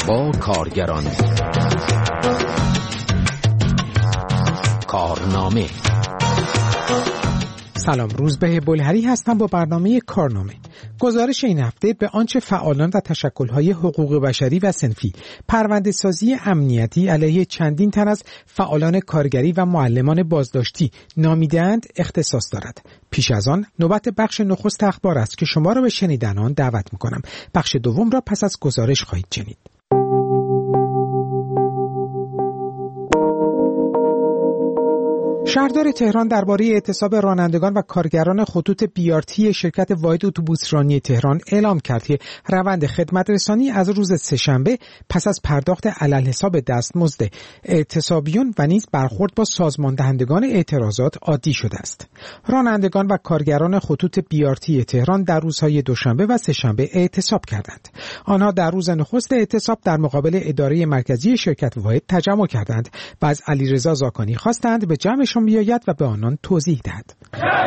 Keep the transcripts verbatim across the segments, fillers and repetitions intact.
با کارگران. کارنامه. سلام، روزبه بلهری هستم با برنامه کارنامه. گزارش این هفته به آنچه فعالان و تشکل‌های حقوق بشری و صنفی پرونده‌سازی امنیتی علیه چندین تن از فعالان کارگری و معلمان بازداشتی نامیده‌اند اختصاص دارد. پیش از آن نوبت بخش نخست اخبار است که شما را به شنیدن آن دعوت می‌کنم. بخش دوم را پس از گزارش خواهید شنید. شهردار تهران درباره اعتصاب رانندگان و کارگران خطوط بی آر تی شرکت واحد اتوبوسرانی تهران اعلام کرد که روند خدمترسانی از روز سه‌شنبه پس از پرداخت عللحساب دستمزد اعتصابیون و نیز برخورد با سازماندهندگان اعتراضات عادی شده است. رانندگان و کارگران خطوط بی آر تی تهران در روزهای دوشنبه و سه‌شنبه اعتصاب کردند. آنها در روز نخست اعتصاب در مقابل اداره مرکزی شرکت واحد تجمع کردند و از علیرضا زاکانی خواستند به جمعشان بیاید و به آنان توضیح دهد.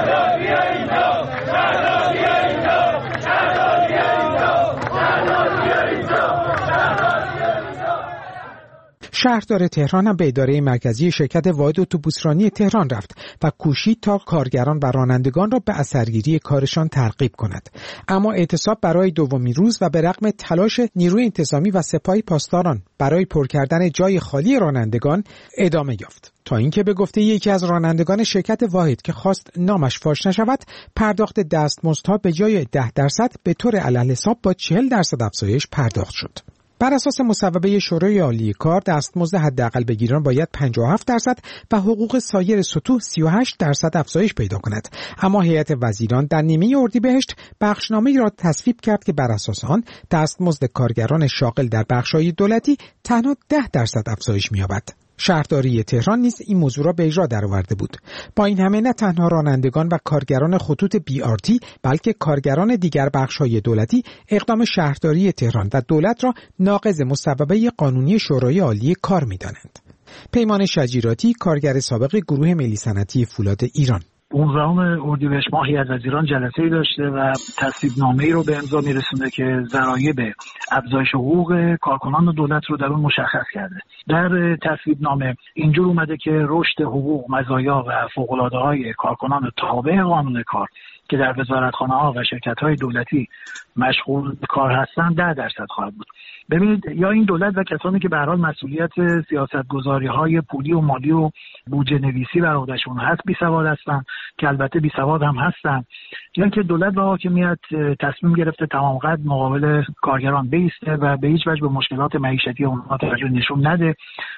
شهردار تهران هم به اداره مرکزی شرکت واحد اتوبوسرانی تهران رفت و کوشید تا کارگران و رانندگان را به اثرگیری کارشان ترغیب کند. اما اعتصاب برای دومین روز و به رغم تلاش نیروی انتظامی و سپاه پاسداران برای پر کردن جای خالی رانندگان ادامه یافت، تا اینکه به گفته یکی از رانندگان شرکت واحد که خواست نامش فاش نشود، پرداخت دستمزدها به جای ده درصد به طور عللحساب با چهل درصد افزایش پرداخت شد. بر اساس مصوبه شورای عالی کار، دستمزد حداقل بگیران باید پنجاه و هفت درصد و حقوق سایر سطوح سی و هشت درصد افزایش پیدا کند. اما هیئت وزیران در نیمه اردیبهشت بخشنامه‌ای را تصویب کرد که بر اساس آن دستمزد کارگران شاغل در بخش‌های دولتی تنها ده درصد افزایش می‌یابد. شهرداری تهران نیز این موضوع را به اجرا درآورده بود. با این همه نه تنها رانندگان و کارگران خطوط بی آر تی بلکه کارگران دیگر بخش‌های دولتی اقدام شهرداری تهران و دولت را ناقض مصوبه قانونی شورای عالی کار می‌دانند. پیمان شجیراتی، کارگر سابق گروه ملی صنعتی فولاد ایران: پانزدهم اردیبهشت ماه هیئت وزیران جلسه‌ای داشته و تصویبنامه‌ای رو به امضا میرسونه که ذرایع افزایش حقوق کارکنان دولت رو در اون مشخص کرده. در تصویبنامه اینجور اومده که رشد حقوق، مزایا و فوق‌العاده‌های کارکنان تابع قانون کار که در وزارتخانه‌ها و شرکت‌های دولتی مشغول کار هستند ده درصد خواهد بود. ببینید، یا این دولت و کسانی که به هر حال مسئولیت سیاستگذاری‌های پولی و مالی و بودجه نویسی بر عهده‌شون هست بی سواد هستن، که البته بی سواد هم هستن، یا اینکه دولت و حاکمیت تصمیم گرفته تمام قد مقابل کارگران بایسته و به هیچ وجه به مشکلات معیشتی اونها توجه نشون نده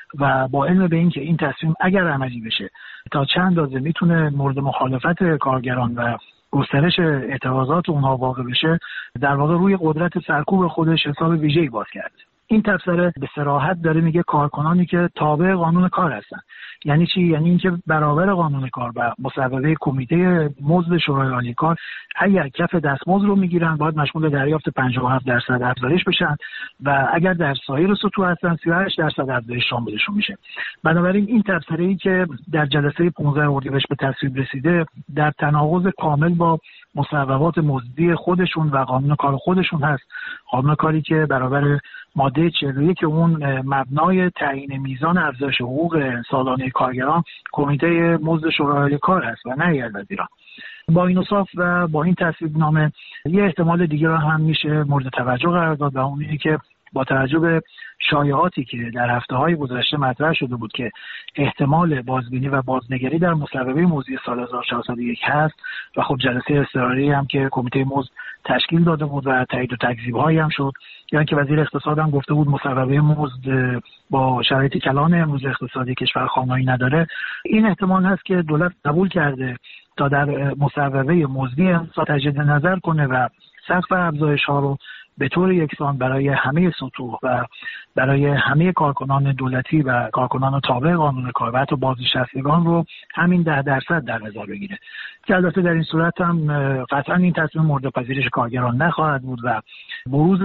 و با علم به این که این تصمیم اگر عملی بشه تا چند اندازه میتونه مورد مخالفت کارگران و گسترش اعتراضات اونها واقع بشه، در واقع روی قدرت سرکوب خودش حساب ویژه‌ای باز کرده. این تفسیر به صراحت داره میگه کارکنانی که تابع قانون کار هستن. یعنی چی؟ یعنی اینکه برابر قانون کار و مصوبه کمیته مزد شورای عالی کار اگر کف دستمزد رو میگیرن باید مشمول دریافت پنجاه و هفت درصد افزایش بشن و اگر در سایر سطوح هستن سی و هشت درصد افزایش شاملشون میشه. بنابراین این تفسیری که در جلسه پانزدهم اردیبهشت به تصویب رسیده در تناقض کامل با مصوبات مزدی خودشون و قانون کار خودشون هست. قانون کاری که برابر ماده چهل و یک که اون مبنای تعیین میزان افزایش حقوق سالانه کارگران کمیته مزد شورای عالی کار هست و نه هیئت وزیران. با این اوصاف و با این تصویبنامه یه احتمال دیگه را هم میشه مورد توجه قرار داد و اون اینه که با توجه به شایعاتی که در هفته‌های گذشته مطرح شده بود که احتمال بازبینی و بازنگری در مصوبه موضوعی سال هزار و چهارصد و یک هست و خب جلسه اضطراری هم که کمیته مزد تشکیل داده بود و تایید و تکذیب‌هایی هم شد، یعنی که وزیر اقتصاد هم گفته بود مصوبه مزد با شرایط کلان امروز اقتصادی کشور خواهانی نداره. این احتمال هست که دولت قبول کرده تا در مصوبه مزدی امسال تجدید نظر کنه و سقف افزایش‌ها رو به طور یکسان برای همه سطوح و برای همه کارکنان دولتی و کارکنان تابع قانون کار و حتی بازنشستگان رو همین ده درصد در نظر بگیره، که البته در این صورت هم قطعا این تصمیم مورد پذیرش کارگران نخواهد بود و بروز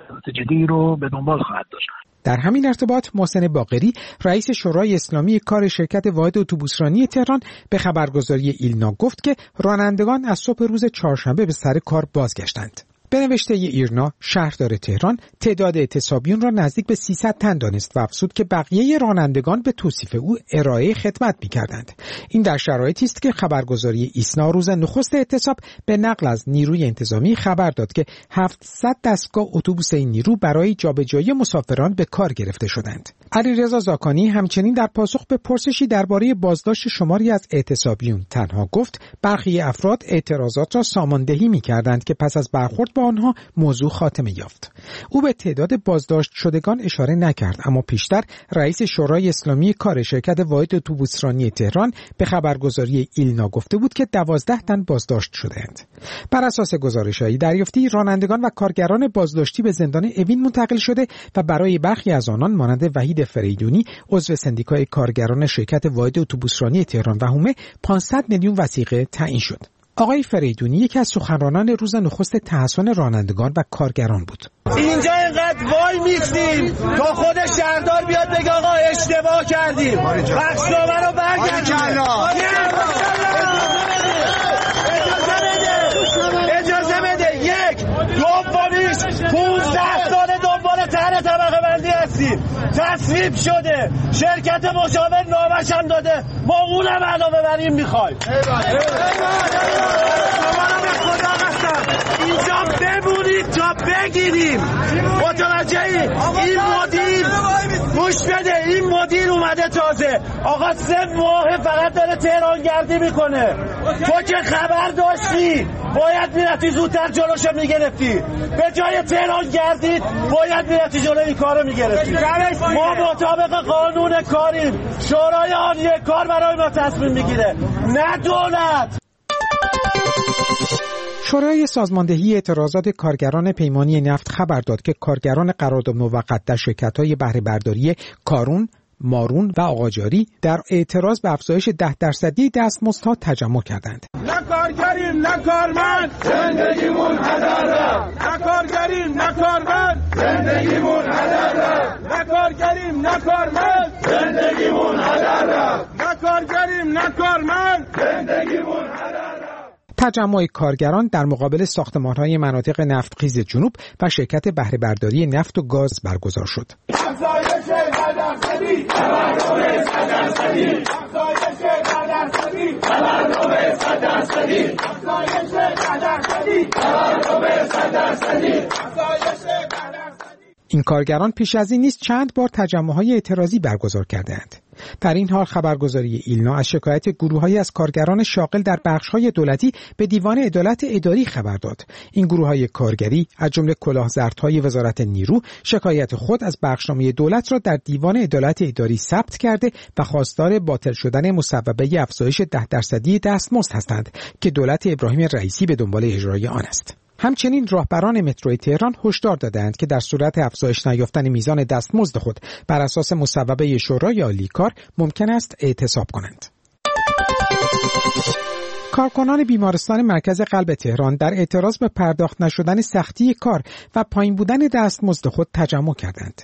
جدی رو به دنبال خواهد داشت. در همین ارتباط محسن باقری، رئیس شورای اسلامی کار شرکت واحد اتوبوسرانی تهران، به خبرگزاری ایلنا گفت که رانندگان از صبح روز چهارشنبه به سر کار بازگشتند. به نوشته ایرنا، شهردار تهران تعداد اعتصابیون را نزدیک به سیصد تن دانست و افزود که بقیه رانندگان به توصیف او ارائه خدمت می‌کردند. این در شرایطی است که خبرگزاری ایسنا روز نخست اعتصاب به نقل از نیروی انتظامی خبر داد که هفتصد دستگاه اتوبوس این نیرو برای جابجایی مسافران به کار گرفته شدند. علیرضا زاکانی همچنین در پاسخ به پرسشی درباره بازداشت شماری از اعتصابیون تنها گفت برخی افراد اعتراضات را ساماندهی می‌کردند که پس از برخورد با آنها موضوع خاتمه یافت. او به تعداد بازداشت شدگان اشاره نکرد، اما پیشتر رئیس شورای اسلامی کار شرکت واحد اتوبوسرانی تهران به خبرگزاری ایلنا گفته بود که دوازده تن بازداشت شده‌اند. بر اساس گزارش‌های دریافتی رانندگان و کارگران بازداشتی به زندان اوین منتقل شده و برای برخی از آنان مانند وحید فریدونی عضو سندیکای کارگران شرکت واحد اتوبوسرانی تهران و هومه پانصد میلیون وثیقه تعیین شد. آقای فریدونی یکی از سخنرانان روز نخست تحصن رانندگان و کارگران بود. اینجا اینقدر وای میستیم تا خود شهردار بیاد بگه آقا اشتباه کردیم، بخشنامه رو برگردیم. اجازه بده. یک دومیش پونزده سال دنبال طرح طبقه بندی هستیم، تصویب شده، شرکت مشاور نامش هم داده، ما اونم علاوه بر این میخوایم. اینجا بمونید تا بگیریم. متوجه این مدیر گوش بده، این مدیر اومده تازه، آقا سه ماه فقط داره تهران گردی میکنه. تو که خبر داشتی باید میرفتی زودتر جلوشو میگرفتی، به جای تهران گردید باید میرفتی جلو این کارو میگرفتی. ما مطابق قانون کاریم، شورای عالی کار برای ما تصمیم میگیره، نه دولت. شورای سازماندهی اعتراضات کارگران پیمانی نفت خبر داد که کارگران قرارداد موقت در شرکت‌های بهره برداری کارون، مارون و آقاجاری در اعتراض به افزایش ده درصدی دستمزدها تجمع کردند. نه کارگریم نه کارمند، زندگیمون هدره. نه کارگریم نه کارمند، زندگیمون هدره. نه کارگریم نه کارمند، زندگیمون هدره. نه کارگریم نه کارمند، زندگیمون هدره. تجمع کارگران در مقابل ساختمان‌های مناطق نفتخیز جنوب و شرکت بهره برداری نفت و گاز برگزار شد. افزایش ده درصدی، تورم صد درصدی. افزایش ده درصدی، تورم صد درصدی. افزایش ده درصدی، تورم صد درصدی. افزایش ده درصدی. این کارگران پیش از این نیز چند بار تجمع‌های اعتراضی برگزار کردند. در این حال خبرگزاری ایلنا از شکایت گروه‌هایی از کارگران شاغل در بخش‌های دولتی به دیوان عدالت اداری خبر داد. این گروه‌های کارگری از جمله کلاهزردهای وزارت نیرو شکایت خود از بخشنامه دولت را در دیوان عدالت اداری ثبت کرده و خواستار باطل شدن مصوبه افزایش ده درصدی دستمزد هستند که دولت ابراهیم رئیسی به دنبال اجرای آن است. همچنین راهبران مترو تهران هشدار دادند که در صورت افزایش نیافتن میزان دستمزد خود بر اساس مصوبه شورای عالی کار ممکن است اعتصاب کنند. کارکنان بیمارستان مرکز قلب تهران در اعتراض به پرداخت نشدن سختی کار و پایین بودن دستمزد خود تجمع کردند.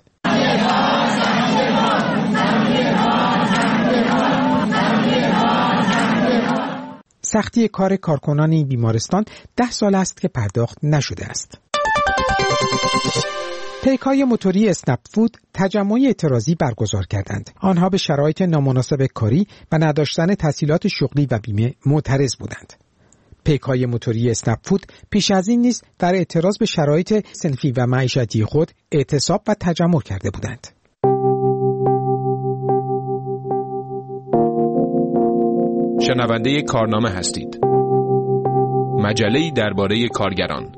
سختی کار کارکنان این بیمارستان ده سال است که پرداخت نشده است. پیک‌های موتوری اسنپ فود تجمع اعتراضی برگزار کردند. آنها به شرایط نامناسب کاری و نداشتن تسهیلات شغلی و بیمه معترض بودند. پیک‌های موتوری اسنپ فود پیش از این نیز در اعتراض به شرایط صنفی و معیشتی خود اعتصاب و تجمع کرده بودند. شنونده کارنامه هستید. مجله‌ای درباره کارگران.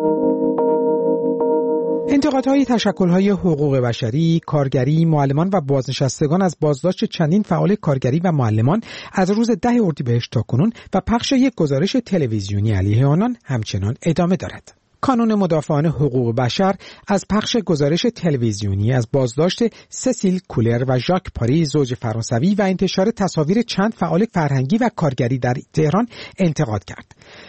انتقادهای تشکل‌های حقوق بشری، کارگری، معلمان و بازنشستگان از بازداشت چندین فعال کارگری و معلمان از روز ده اردیبهشت تا کنون و پخش یک گزارش تلویزیونی علیه آنان همچنان ادامه دارد. کانون مدافعان حقوق بشر از پخش گزارش تلویزیونی از بازداشت سسیل کولر و ژاک پاری زوج فرانسوی و انتشار تصاویر چند فعال فرهنگی و کارگری در تهران انتقاد کرد.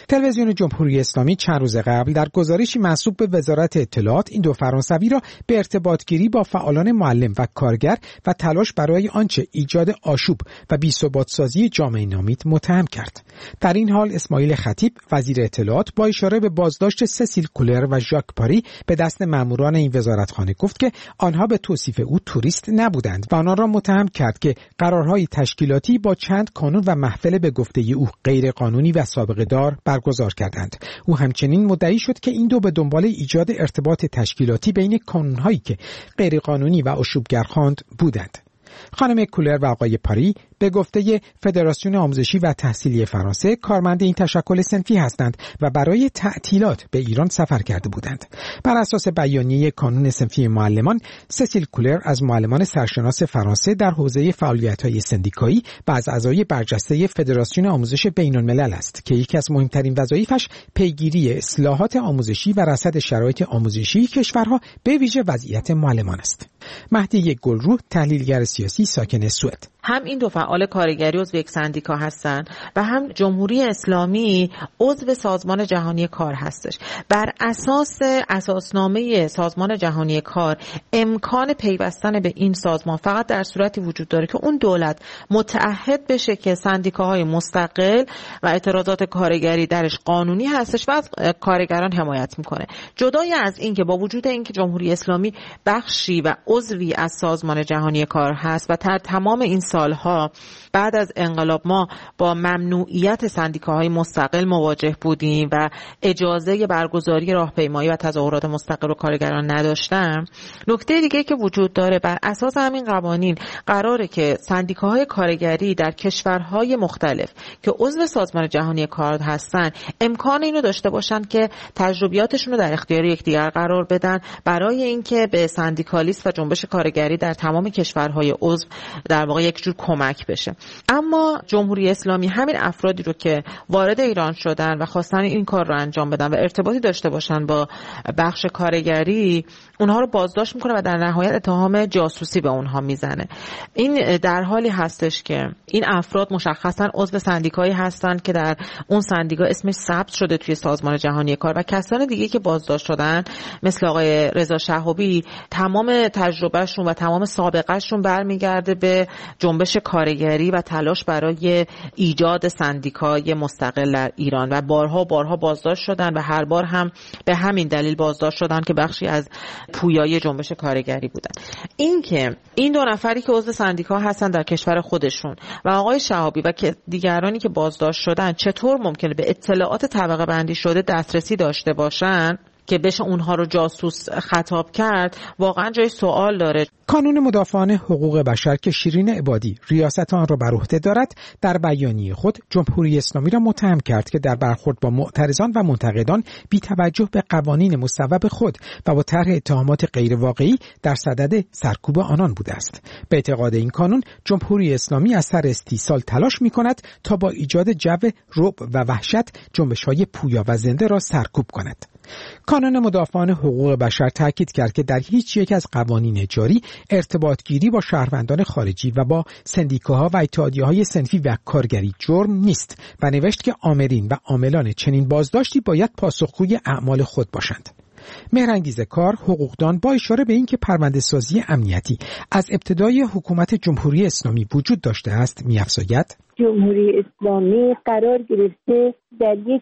تلویزیون جمهوری اسلامی چند روز قبل در گزارشی منسوب به وزارت اطلاعات این دو فرانسوی را به ارتباطگیری با فعالان معلم و کارگر و تلاش برای آنچه ایجاد آشوب و بی‌ثبات‌سازی جامعه نامید متهم کرد. در این حال اسماعیل خطیب وزیر اطلاعات با اشاره به بازداشت سسیل کولر و ژاک پاری به دست ماموران این وزارتخانه گفت که آنها به توصیف او توریست نبودند و آنها را متهم کرد که قرارهای تشکیلاتی با چند کانون و محفل به گفته او غیر قانونی و سابقه دار برگزار کردند. او همچنین مدعی شد که این دو به دنبال ایجاد ارتباط تشکیلاتی بین کانونهایی که غیر قانونی و آشوبگر خواند بودند. خانم کولر و آقای پاری به گفته فدراسیون آموزشی و تحصیلی فرانسه کارمند این تشکل صنفی هستند و برای تعطیلات به ایران سفر کرده بودند. بر اساس بیانیه کانون صنفی معلمان، سسیل کولر از معلمان سرشناس فرانسه در حوزه فعالیت‌های سندیکایی و از اعضای برجسته فدراسیون آموزش بین‌الملل است که یکی از مهمترین وظایفش پیگیری اصلاحات آموزشی و رصد شرایط آموزشی کشورها به ویژه وضعیت معلمان است. مهدی گلرو، تحلیلگر سیاسی ساکن سوئد: هم این دو فعال کارگری عضو یک سندیکا هستند و هم جمهوری اسلامی عضو سازمان جهانی کار هستش. بر اساس اساسنامه سازمان جهانی کار امکان پیوستن به این سازمان فقط در صورتی وجود داره که اون دولت متعهد بشه که سندیکاهای مستقل و اعتراضات کارگری درش قانونی هستش و از کارگران حمایت میکنه. جدای از این که با وجود اینکه جمهوری اسلامی بخشی و عضوی از سازمان جهانی کار هست و در تمام این سالها بعد از انقلاب ما با ممنوعیت سندیکاهای مستقل مواجه بودیم و اجازه برگزاری راهپیمایی و تظاهرات مستقل رو کارگران نداشتن. نکته دیگه که وجود داره، بر اساس همین قوانین قراره که سندیکاهای کارگری در کشورهای مختلف که عضو سازمان جهانی کار هستن امکان اینو داشته باشن که تجربیاتشون رو در اختیار یکدیگر قرار بدن برای اینکه به سندیکالیست و جنبش کارگری در تمام کشورهای عضو در واقع یک جور کمک بشه. اما جمهوری اسلامی همین افرادی رو که وارد ایران شدن و خواستن این کار رو انجام بدن و ارتباطی داشته باشن با بخش کارگری، اونها رو بازداشت میکنه و در نهایت اتهام جاسوسی به اونها میزنه. این در حالی هستش که این افراد مشخصا عضو سندیکایی هستند که در اون سندیکا اسمش ثبت شده توی سازمان جهانی کار و کسان دیگه که بازداشت شدن مثل آقای رضا شهابی تمام تجربهشون و تمام سابقهشون برمیگرده به جنبش کارگری و تلاش برای ایجاد سندیکای مستقل در ایران و بارها بارها بازداشت شدن و هر بار هم به همین دلیل بازداشت شدن که بخشی از پویای جنبش کارگری بودن. این که این دو نفری که عضو سندیکا هستن در کشور خودشون و آقای شهابی و دیگرانی که بازداشت شدن چطور ممکنه به اطلاعات طبقه بندی شده دسترسی داشته باشن که بشه اونها رو جاسوس خطاب کرد، واقعا جای سوال داره. کانون مدافعان حقوق بشر که شیرین عبادی ریاست آن را بر عهده دارد در بیانیه خود جمهوری اسلامی را متهم کرد که در برخورد با معترضان و منتقدان بی توجه به قوانین مصوب خود و با طرح اتهامات غیر واقعی در صدد سرکوب آنان بوده است. به اعتقاد این کانون جمهوری اسلامی از سر استیصال تلاش می‌کند تا با ایجاد جو رعب و وحشت جنبش‌های پویا و زنده را سرکوب کند. کانون مدافعان حقوق بشر تاکید کرد که در هیچ یک از قوانین جاری ارتباطگیری با شهروندان خارجی و با سندیکاها و اتحادیه‌های صنفی و کارگری جرم نیست و نوشت که آمرین و عاملان چنین بازداشتی باید پاسخگوی اعمال خود باشند. مهرانگیز کار، حقوقدان، با اشاره به اینکه پرونده‌سازی امنیتی از ابتدای حکومت جمهوری اسلامی وجود داشته است می‌افزاید: جمهوری اسلامی قرار گرفته در یک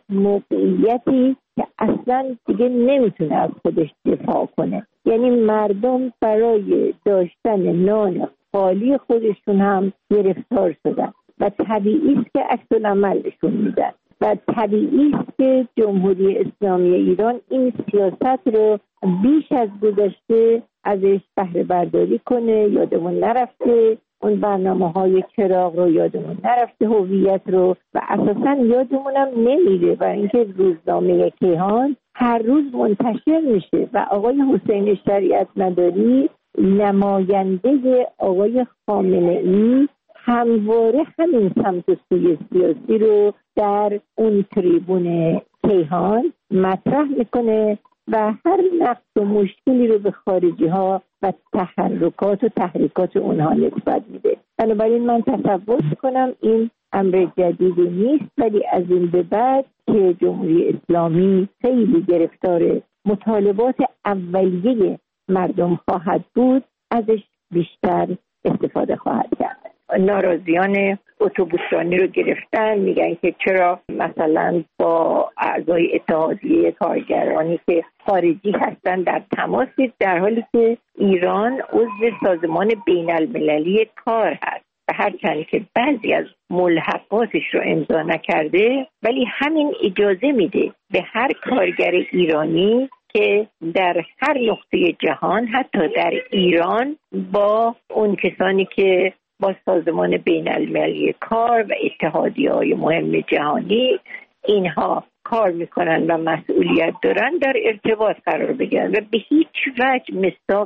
موقعیتی که اصلا دیگه نمیتونه از خودش دفاع کنه. یعنی مردم برای داشتن نان خالی خودشون هم گرفتار شدن و طبیعی است که عکس العمل نشون میدن و طبیعی است که جمهوری اسلامی ایران این سیاست رو بیش از گذشته ازش بهره برداری کنه. یادمون نرفته اون برنامه های چراغ رو، یادمون نرفته هویت رو و اساسا یادمونم نمیره و اینکه روزنامه کیهان هر روز منتشر میشه و آقای حسین شریعت مداری نماینده آقای خامنه ای همواره همین سمت و سوی سیاسی رو در اون تریبون کیهان مطرح میکنه و هر نقص و مشکلی رو به خارجی ها و تحرکات و تحریکات اونها نسبت میده. بنابراین من تصور میکنم این امر جدیدی نیست، ولی از این به بعد که جمهوری اسلامی خیلی گرفتار مطالبات اولیه مردم خواهد بود، ازش بیشتر استفاده خواهد کرد. ناراضیان اتوبوسرانی رو گرفتن، میگن که چرا مثلا با اعضای اتحادیه کارگرانی که خارجی هستن در تماسید، در حالی که ایران عضو سازمان بین المللی کار هست و هرچند که بعضی از ملحقاتش رو امضا نکرده، ولی همین اجازه میده به هر کارگر ایرانی که در هر نقطه جهان، حتی در ایران، با اون کسانی که با سازمان بین المللی کار و اتحادیه‌های مهم جهانی اینها کار میکنن و مسئولیت دارن در ارتباط قرار بگیرن و به هیچ وجه مصداق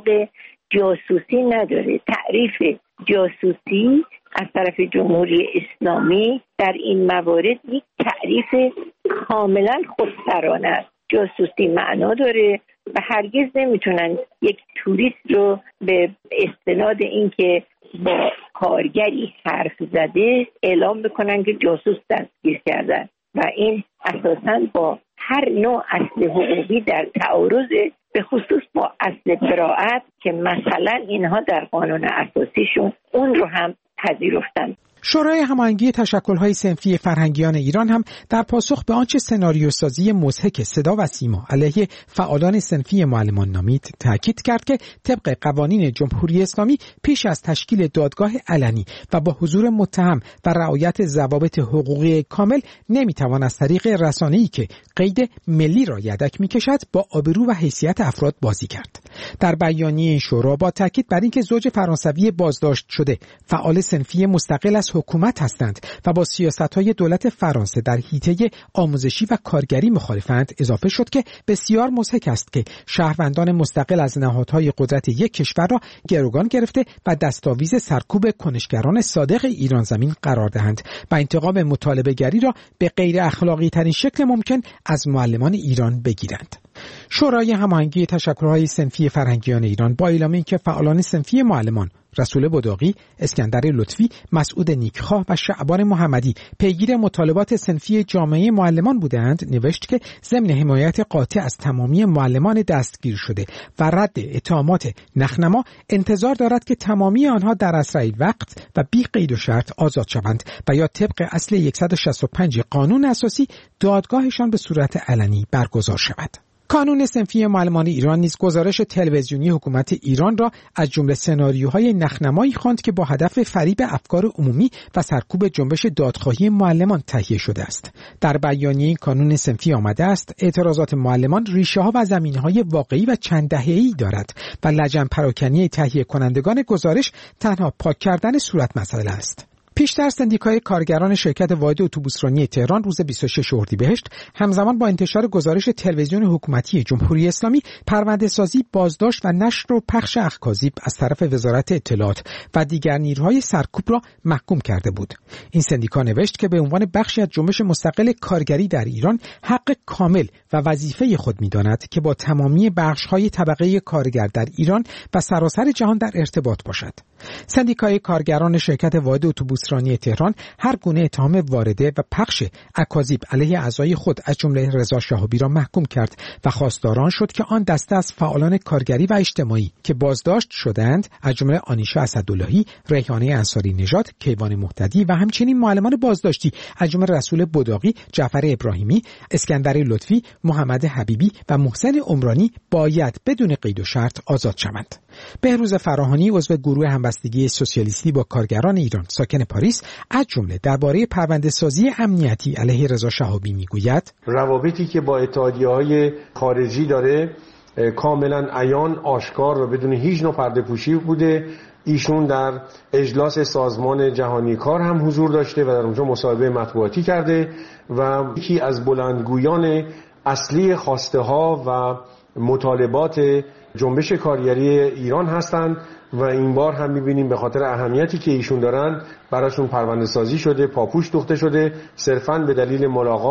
جاسوسی نداره. تعریف جاسوسی از طرف جمهوری اسلامی در این موارد یک تعریف کاملا خودسرانه است. جاسوسی معنا داره و هرگز نمیتونن یک توریست رو به استناد اینکه با کارگری حرف زده اعلام بکنن که جاسوس دستگیر کردن و این اساساً با هر نوع اصل حقوقی در تعارض، به خصوص با اصل براءت که مثلا اینها در قانون اساسیشون اون رو هم پذیرفتن. شورای هماهنگی تشکل‌های صنفی فرهنگیان ایران هم در پاسخ به آنچه سناریوسازی مضحک صدا و سیما علیه فعالان صنفی معلمان نامید تاکید کرد که طبق قوانین جمهوری اسلامی پیش از تشکیل دادگاه علنی و با حضور متهم و رعایت ضوابط حقوقی کامل نمیتوان از طریق رسانه‌ای که قید ملی را یدک میکشد با آبرو و حیثیت افراد بازی کرد. در بیانیه این شورا با تاکید بر اینکه زوج فرانسوی بازداشت شده فعال صنفی مستقل از حکومت هستند و با سیاست‌های دولت فرانسه در حیطه آموزشی و کارگری مخالفند، اضافه شد که بسیار مضحک است که شهروندان مستقل از نهادهای قدرت یک کشور را گروگان گرفته و دستاویز سرکوب کنشگران صادق ایران زمین قرار دهند و انتقام مطالبه‌گری را به غیر اخلاقی ترین شکل ممکن از معلمان ایران بگیرند. شورای هماهنگی تشکل‌های صنفی فرهنگیان ایران با اعلام اینکه فعالان صنفی معلمان رسول بداقی، اسکندر لطفی، مسعود نیکخواه و شعبان محمدی پیگیر مطالبات صنفی جامعه معلمان بودند، نوشت که ضمن حمایت قاطع از تمامی معلمان دستگیر شده و رد اتهامات نخنما، انتظار دارد که تمامی آنها در اسرع وقت و بی قید و شرط آزاد شوند و یا طبق اصل صد و شصت و پنج قانون اساسی دادگاهشان به صورت علنی برگزار شود. کانون صنفی معلمان ایران نیز گزارش تلویزیونی حکومت ایران را از جمله سناریوهای نخنمایی خواند که با هدف فریب افکار عمومی و سرکوب جنبش دادخواهی معلمان تهیه شده است. در بیانیه این کانون صنفی آمده است اعتراضات معلمان ریشه‌ها و زمینه‌های واقعی و چند دهه‌ای دارد و لجن پراکنی تهیه کنندگان گزارش تنها پاک کردن صورت مسئله است. پیشتر سندیکای کارگران شرکت واحد اتوبوسرانی تهران روز بیست و ششم اردیبهشت همزمان با انتشار گزارش تلویزیون حکومتی جمهوری اسلامی پرونده سازی، بازداشت و نشر و پخش اخاذیب از طرف وزارت اطلاعات و دیگر نیروهای سرکوب را محکوم کرده بود. این سندیکا نوشت که به عنوان بخشی از جنبش مستقل کارگری در ایران حق کامل و وظیفه خود می‌داند که با تمامی بخش‌های طبقه کارگر در ایران و سراسر جهان در ارتباط باشد. سندیکای کارگران شرکت واحد اتوبوسرانی تهران هر گونه اتهام وارده و پخش اکاذیب علیه اعضای خود از جمله رضا شهابی را محکوم کرد و خواستاران شد که آن دسته از فعالان کارگری و اجتماعی که بازداشت شدند از جمله آنیشا اسداللهی، ریحانه انصاری نژاد، کیوان مهتدی و همچنین معلمان بازداشتی از جمله رسول بداقی، جعفر ابراهیمی، اسکندر لطفی، محمد حبیبی و محسن عمرانی باید بدون قید و شرط آزاد شوند. بهروز فراهانی عضو گروه همبستگی سوسیالیستی با کارگران ایران ساکن پاریس از جمله درباره پرونده سازی امنیتی علیه رضا شهابی میگوید روابطی که با اتحادیه‌های خارجی داره کاملا عیان، آشکار و بدون هیچ نوع پرده‌پوشی بوده. ایشون در اجلاس سازمان جهانی کار هم حضور داشته و در اونجا مصاحبه مطبوعاتی کرده و یکی از بلندگویان اصلی خواسته ها و مطالبات جنبش کارگری ایران هستند و این بار هم می‌بینیم به خاطر اهمیتی که ایشون دارن براشون پرونده سازی شده، پاپوش دوخته شده، صرفاً به دلیل ملاقات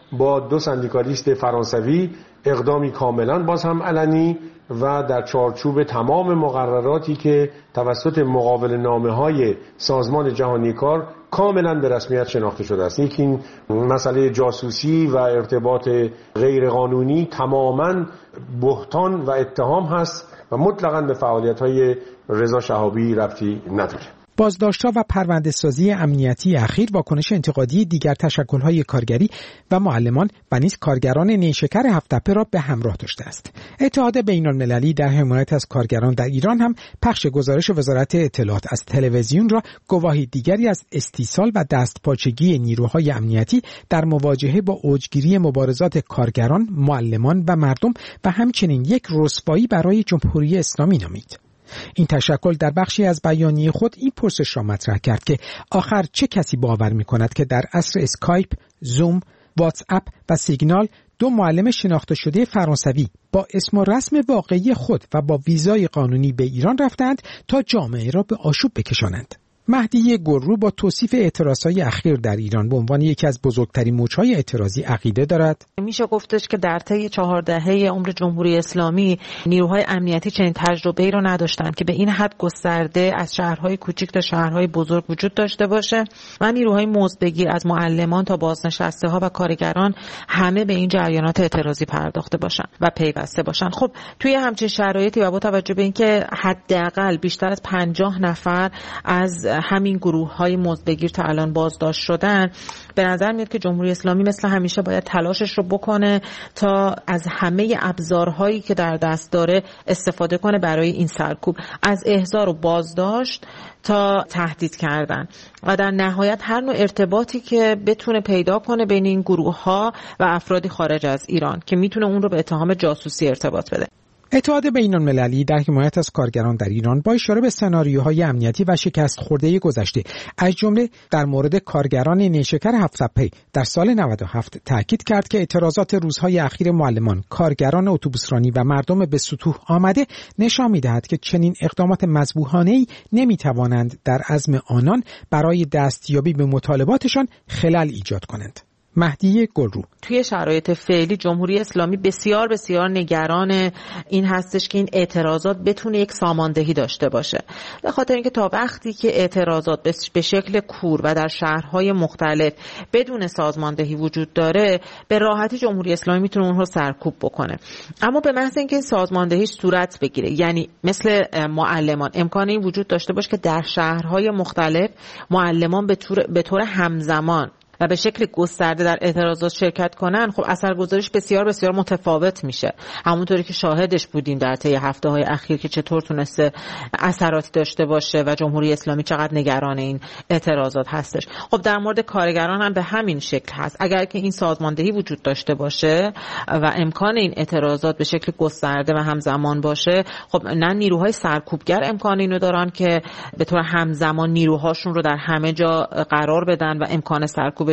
با دو سندیکالیست فرانسوی اقدامی کاملا باز هم علنی و در چارچوب تمام مقرراتی که توسط مقابل نامه های سازمان جهانی کار کاملا به رسمیت شناخته شده است. یکی این مسئله جاسوسی و ارتباط غیرقانونی تماما بهتان و اتهام هست و مطلقاً به فعالیت‌های رضا شهابی ربطی نداره. بازداشت‌ها و پرونده‌سازی امنیتی اخیر واکنش انتقادی دیگر تشکل‌های کارگری و معلمان و نیز کارگران نیشکر هفت‌تپه را به همراه داشته است. اتحاد بین‌المللی در حمایت از کارگران در ایران هم پخش گزارش وزارت اطلاعات از تلویزیون را گواهی دیگری از استیصال و دستپاچگی نیروهای امنیتی در مواجهه با اوجگیری مبارزات کارگران، معلمان و مردم و همچنین یک رسوایی برای جمهوری اسلامی نامید. این تشکل در بخشی از بیانیه خود این پرسش را مطرح کرد که آخر چه کسی باور می‌کند که در عصر اسکایپ، زوم، واتس اپ و سیگنال دو معلم شناخته شده فرانسوی با اسم و رسم واقعی خود و با ویزای قانونی به ایران رفتند تا جامعه را به آشوب بکشانند. مهدی گلرو با توصیف اعتراضهای اخیر در ایران به عنوان یکی از بزرگترین موجهای اعتراضی عقیده دارد. میشه گفتش که در طی چهار دهه عمر جمهوری اسلامی نیروهای امنیتی چنین تجربه‌ای رو نداشتند که به این حد گسترده از شهرهای کوچک تا شهرهای بزرگ وجود داشته باشه و نیروهای مزدگی از معلمان تا بازنشسته‌ها و کارگران همه به این جریانات اعتراضی پرداخته باشن و پیوسته باشن. خب توی همچین شرایطی و با توجه به اینکه حداقل بیشتر از پنجاه نفر از همین گروه‌های مزدگیر تا الان بازداشت شدن، به نظر میاد که جمهوری اسلامی مثل همیشه باید تلاشش رو بکنه تا از همه ابزارهایی که در دست داره استفاده کنه برای این سرکوب، از احضار و بازداشت تا تهدید کردن و در نهایت هر نوع ارتباطی که بتونه پیدا کنه بین این گروه‌ها و افرادی خارج از ایران که میتونه اون رو به اتهام جاسوسی ارتباط بده. اتحاد بین‌المللی در حمایت از کارگران در ایران با اشاره به سناریوهای امنیتی و شکست خورده گذشته از جمله در مورد کارگران نیشکر هفت‌تپه در سال نود و هفت تاکید کرد که اعتراضات روزهای اخیر معلمان، کارگران اتوبوسرانی و مردم به سطوح آمده نشان می‌دهد که چنین اقدامات مذبوحانه‌ای نمی‌توانند در عزم آنان برای دستیابی به مطالباتشان خلل ایجاد کنند. مهدی گلرو: توی شرایط فعلی جمهوری اسلامی بسیار بسیار نگران این هستش که این اعتراضات بتونه یک ساماندهی داشته باشه، به خاطر اینکه تا وقتی که اعتراضات به شکل کور و در شهرهای مختلف بدون سازماندهی وجود داره، به راحتی جمهوری اسلامی میتونه اونها سرکوب بکنه. اما به محض اینکه سازماندهی صورت بگیره، یعنی مثل معلمان امکان این وجود داشته باشه که در شهرهای مختلف معلمان به طور به طور همزمان و به شکل گسترده در اعتراضات شرکت کنن، خب اثرگذاریش بسیار بسیار متفاوت میشه. همونطوری که شاهدش بودیم در طی هفته‌های اخیر که چطور تونسته اثراتی داشته باشه و جمهوری اسلامی چقدر نگران این اعتراضات هستش. خب در مورد کارگران هم به همین شکل هست. اگر که این سازماندهی وجود داشته باشه و امکان این اعتراضات به شکل گسترده و همزمان باشه، خب نه نیروهای سرکوبگر امکان اینو دارن که به طور همزمان نیروهاشون رو در همه جا قرار بدن و امکان سرکوب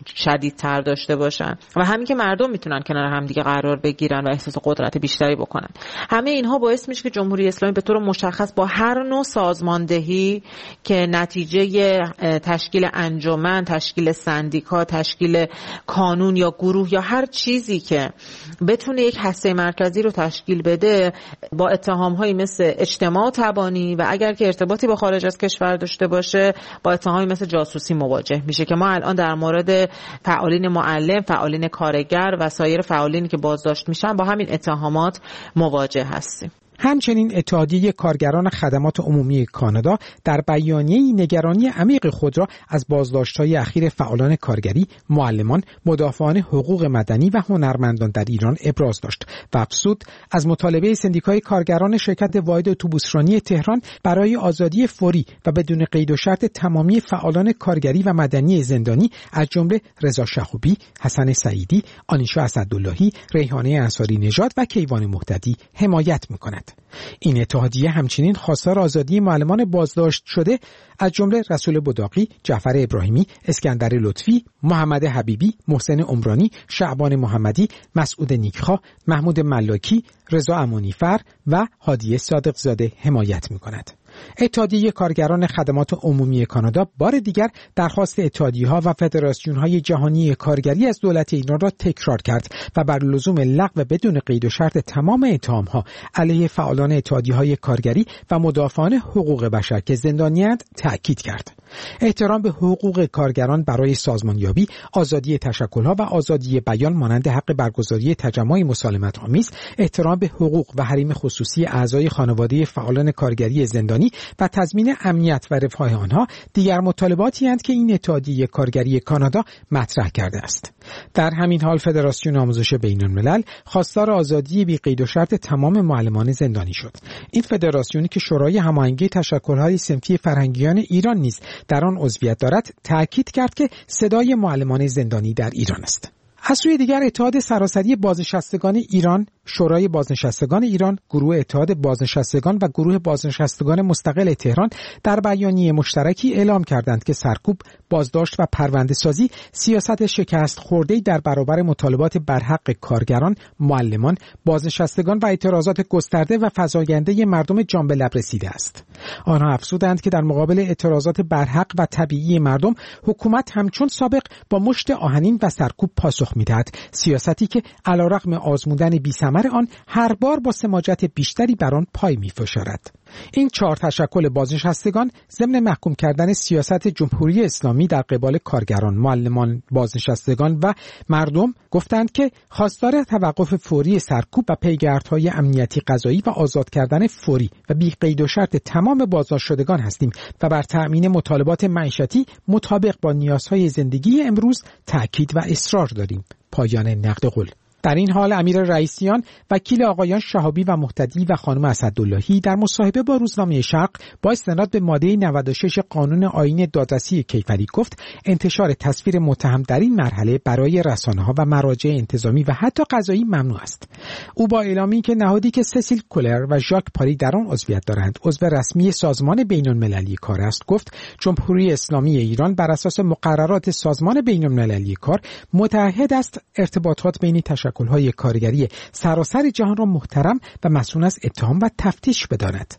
شدیدتر داشته باشن و همین که مردم میتونن کنار هم دیگه قرار بگیرن و احساس قدرت بیشتری بکنن. همه اینها باعث میشه که جمهوری اسلامی به طور مشخص با هر نوع سازماندهی که نتیجه تشکیل انجمن، تشکیل سندیکا، تشکیل کانون یا گروه یا هر چیزی که بتونه یک هسته مرکزی رو تشکیل بده، با اتهام‌هایی مثل اجتماع تبانی و اگر که ارتباطی با خارج از کشور داشته باشه با اتهامی مثل جاسوسی مواجه میشه که ما الان در مورد فعالین معلم، فعالین کارگر و سایر فعالینی که بازداشت میشن با همین اتهامات مواجه هستیم. همچنین اتحادیه کارگران خدمات عمومی کانادا در بیانیه‌ای نگرانی عمیق خود را از بازداشت‌های اخیر فعالان کارگری، معلمان، مدافعان حقوق مدنی و هنرمندان در ایران ابراز داشت و افزود از مطالبه سندیکای کارگران شرکت واحد اتوبوسرانی تهران برای آزادی فوری و بدون قید و شرط تمامی فعالان کارگری و مدنی زندانی از جمله رضا شهابی، حسن سعیدی، آنیشا اسداللهی، ریحانه انصاری نژاد و کیوان مهتدی حمایت می‌کند. این اتحادیه همچنین خواستار آزادی معلمان بازداشت شده از جمله رسول بداقی، جعفر ابراهیمی، اسکندر لطفی، محمد حبیبی، محسن عمرانی، شعبان محمدی، مسعود نیکخواه، محمود ملاکی، رضا امانیفر و هادیه صادقزاده حمایت می‌کند. اتحادیه کارگران خدمات عمومی کانادا بار دیگر درخواست اتحادیه‌ها و فدراسیون‌های جهانی کارگری از دولت ایران را تکرار کرد و بر لزوم لغو بدون قید و شرط تمام اتهام‌ها علیه فعالان اتحادیه‌های کارگری و مدافعان حقوق بشر که زندانی‌اند تأکید کرد. احترام به حقوق کارگران برای سازمانیابی، آزادی تشکل‌ها و آزادی بیان مانند حق برگزاری تجمع مسالمت‌آمیز، احترام به حقوق و حریم خصوصی اعضای خانواده فعالان کارگری زندانی و تضمین امنیت و رفاه آنها دیگر مطالباتی اند که این اتحادیه کارگری کانادا مطرح کرده است. در همین حال فدراسیون آموزش بین‌الملل خواستار آزادی بی قید و شرط تمام معلمان زندانی شد. این فدراسیونی که شورای هماهنگی تشکل‌های صنفی فرهنگیان ایران نیز در آن عضویت دارد، تأکید کرد که صدای معلمان زندانی در ایران است. از سوی دیگر اتحاد سراسری بازنشستگان ایران، شورای بازنشستگان ایران، گروه اتحاد بازنشستگان و گروه بازنشستگان مستقل تهران در بیانیه مشترکی اعلام کردند که سرکوب، بازداشت و پرونده سازی سیاست شکست خورده‌ای در برابر مطالبات برحق کارگران، معلمان، بازنشستگان و اعتراضات گسترده و فزاینده مردم جان به لب رسیده است. آنها افزودند که در مقابل اعتراضات برحق و طبیعی مردم، حکومت همچون سابق با مشت آهنین و سرکوب پاسخ می‌دهد، سیاستی که علیرغم آزمودن بی‌ثمر آن هر بار با سماجت بیشتری بر آن پای می‌فشارد. این چهار تشکل بازنشستگان ضمن محکوم کردن سیاست جمهوری اسلامی در قبال کارگران، معلمان، بازنشستگان و مردم گفتند که خواستار توقف فوری سرکوب و پیگردهای امنیتی قضایی و آزاد کردن فوری و بی قید و شرط تمام بازداشت شدگان هستیم و بر تأمین مطالبات معیشتی مطابق با نیازهای زندگی امروز تأکید و اصرار داریم. پایان نقد قول. در این حال امیر رئیسیان، وکیل آقایان شهابی و مهتدی و خانم اسداللهی در مصاحبه با روزنامه شرق با استناد به ماده نود و شش قانون آیین دادرسی کیفری گفت انتشار تصویر متهم در این مرحله برای رسانه‌ها و مراجع انتظامی و حتی قضایی ممنوع است. او با اعلامی که نهادی که سسیل کولر و ژاک پاری در آن عضویت دارند عضو رسمی سازمان بین‌المللی کار است، گفت جمهوری اسلامی ایران بر اساس مقررات سازمان بین‌المللی کار متعهد است ارتباطات بین تشکل‌های کارگری سراسر جهان را محترم و مسئول از اتهام و تفتیش بداند.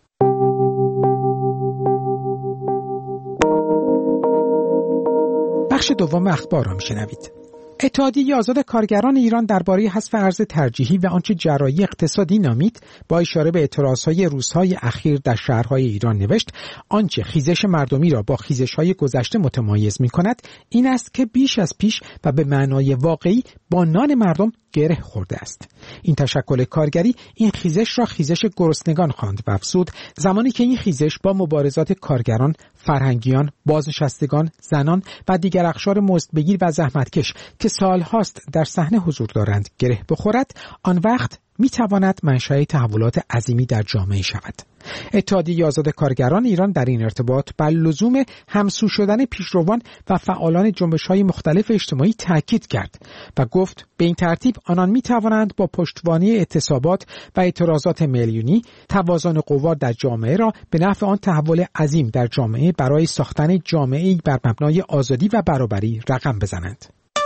بخش دوم اخبار را میشنوید. اتحادیه آزاد کارگران ایران درباره حذف ارز ترجیحی و آنچه جراحی اقتصادی نامید با اشاره به اعتراضهای روزهای اخیر در شهرهای ایران نوشت آنچه خیزش مردمی را با خیزش‌های گذشته متمایز می‌کند این است که بیش از پیش و به معنای واقعی با نان مردم گره خورده است. این تشکل کارگری این خیزش را خیزش گرسنگان خواند و افزود زمانی که این خیزش با مبارزات کارگران، فرهنگیان، بازنشستگان، زنان و دیگر اقشار مزدبگیر و زحمتکش که سالهاست در صحنه حضور دارند گره بخورد، آن وقت می تواند منشأ تحولات عظیمی در جامعه شود. اتحادیه آزاد کارگران ایران در این ارتباط بر لزوم همسو شدن پیشروان و فعالان جنبش‌های مختلف اجتماعی تاکید کرد و گفت به این ترتیب آنان می توانند با پشتوانه اعتصابات و اعتراضات میلیونی توازن قوا در جامعه را به نفع آن تحول عظیم در جامعه برای ساختن جامعه‌ای بر مبنای آزادی و برابری رقم بزنند.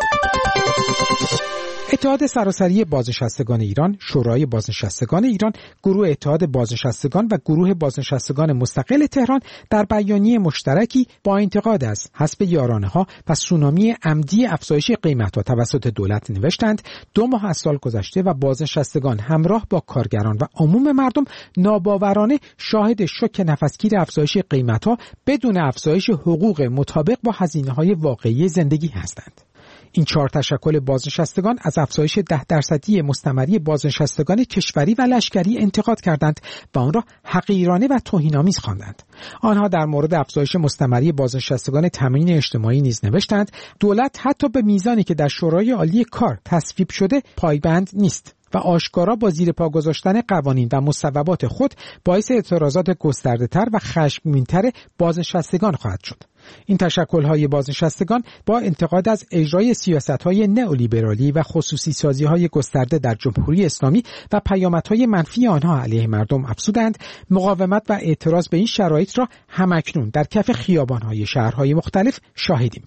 اتحاد سراسری بازنشستگان ایران، شورای بازنشستگان ایران، گروه اتحاد بازنشستگان و گروه بازنشستگان مستقل تهران در بیانیه مشترکی با انتقاد از حذف یارانه‌ها و سونامی عمدی افزایش قیمت‌ها توسط دولت نوشتند دو ماه از سال گذشته و بازنشستگان همراه با کارگران و عموم مردم ناباورانه شاهد شوک نفسگیر افزایش قیمت‌ها بدون افزایش حقوق مطابق با هزینه‌های واقعی زندگی هستند. این چهار تشکل بازنشستگان از افزایش ده درصدی مستمری بازنشستگان کشوری و لشکری انتقاد کردند و آن را حقیرانه و توهین‌آمیز خواندند. آنها در مورد افزایش مستمری بازنشستگان تامین اجتماعی نیز نوشتند دولت حتی به میزانی که در شورای عالی کار تصویب شده پایبند نیست و آشکارا با زیر پا گذاشتن قوانین و مصوبات خود باعث اعتراضات گسترده‌تر و خشمگین‌تر بازنشستگان خواهد شد. این تشکل‌های بازنشستگان با انتقاد از اجرای سیاست‌های نئولیبرالی و خصوصی سازی‌های گسترده در جمهوری اسلامی و پیامدهای منفی آنها علیه مردم افزودند مقاومت و اعتراض به این شرایط را همکنون در کف خیابان‌های شهرهای مختلف شاهدیم.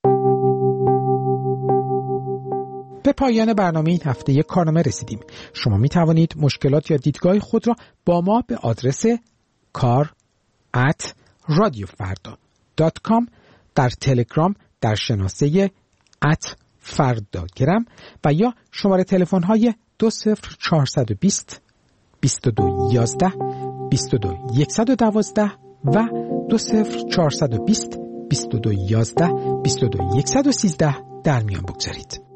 به پایان برنامه این هفته یک کارنامه رسیدیم. شما می توانید مشکلات یا دیدگاه خود را با ما به آدرس کار ات رادیو فردا دات کام، در تلگرام در شناسه ات فرداگرم و یا شماره تلفن های دو صفر چهارصد و بیست بیست و دو یازده بیست و دو صد و دوازده و دو صفر چهارصد و بیست بیست و دو یازده بیست و دو صد و سیزده در میان بگذارید.